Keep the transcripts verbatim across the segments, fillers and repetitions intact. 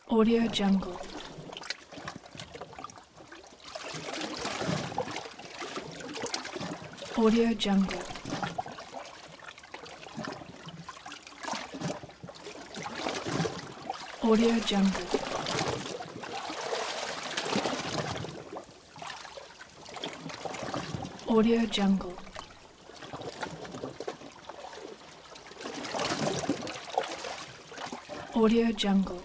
Audio Jungle. Audio Jungle. Audio Jungle. Audio Jungle. Audio Jungle.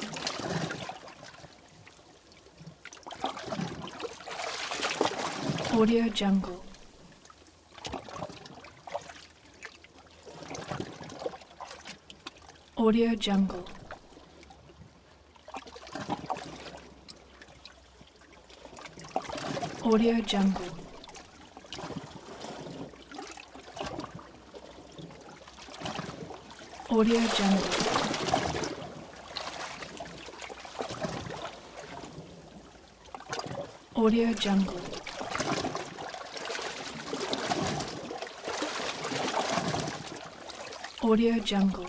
Audio Jungle. Audio Jungle. Audio Jungle. Audio Jungle. Audio Jungle. Audio Jungle.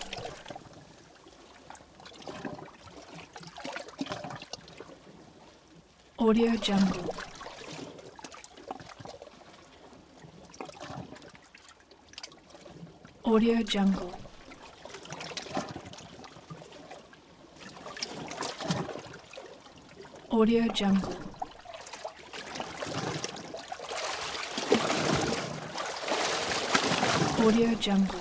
Audio Jungle. Audio Jungle. Audio Jungle. Audio Jungle.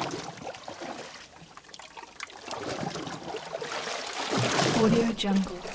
Audio Jungle.